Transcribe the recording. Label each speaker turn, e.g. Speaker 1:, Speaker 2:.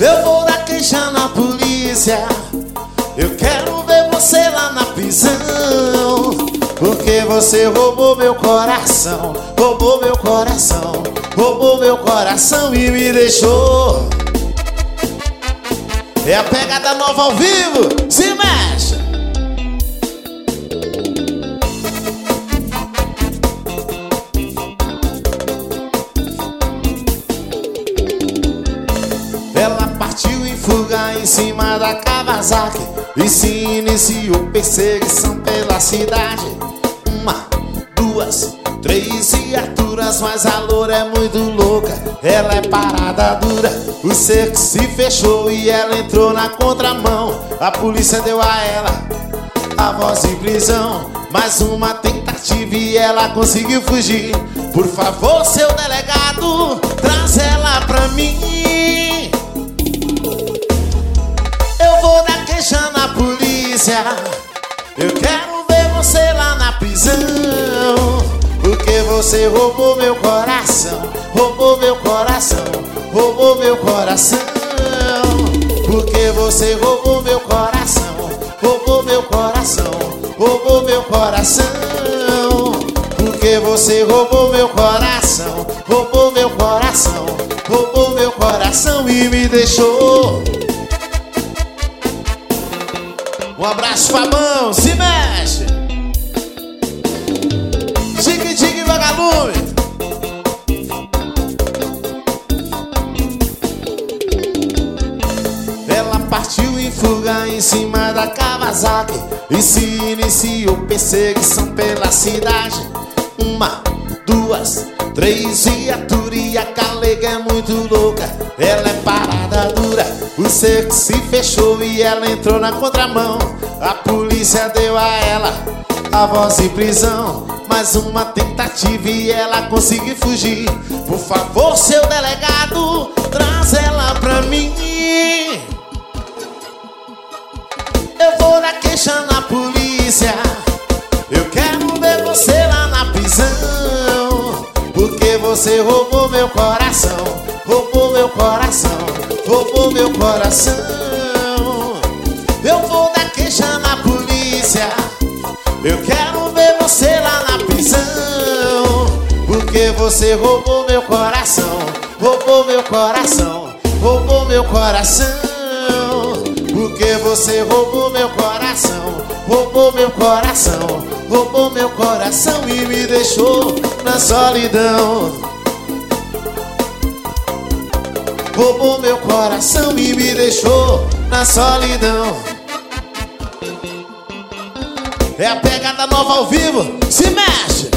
Speaker 1: Eu vou dar queixa na polícia. Eu quero ver você lá na prisão, porque você roubou meu coração, roubou meu coração, roubou meu coração e me deixou. É a pegada nova ao vivo, se mexe. Ela partiu em fuga em cima da Kawasaki e se iniciou perseguição pela cidade. 1, 2, 3 viaturas, mas a loura é muito louca. Ela é parada dura, o cerco se fechou e ela entrou na contramão. A polícia deu a ela a voz de prisão. Mais uma tentativa e ela conseguiu fugir. Por favor, seu delegado, traz ela pra mim. Eu vou dar queixa na polícia. Eu quero ver você lá na prisão, porque você roubou meu coração, roubou meu coração, roubou meu coração. Porque você roubou meu coração, roubou meu coração, roubou meu coração. Porque você roubou meu coração, roubou meu coração, roubou meu coração e me deixou. Um abraço, Fabão, se mexe. Tique, tique, vagalume. Ela partiu em fuga em cima da Kawasaki e se iniciou perseguição pela cidade. 1, 2, 3 viaturas e a calega é muito louca. Ela é parada dura, o cerco se fechou e ela entrou na contramão. A polícia deu a ela a voz de prisão. Mais uma tentativa e ela conseguiu fugir. Por favor, seu delegado, traz ela pra mim. Eu vou dar queixa na polícia. Eu quero ver você lá na prisão, porque você roubou meu coração, roubou meu coração, roubou meu coração. Eu vou dar queixa na polícia. Eu quero ver você lá na prisão, porque você roubou meu coração, roubou meu coração, roubou meu coração. Porque você roubou meu coração, roubou meu coração, roubou meu coração e me deixou na solidão. Roubou meu coração e me deixou na solidão. É a pegada nova ao vivo, se mexe.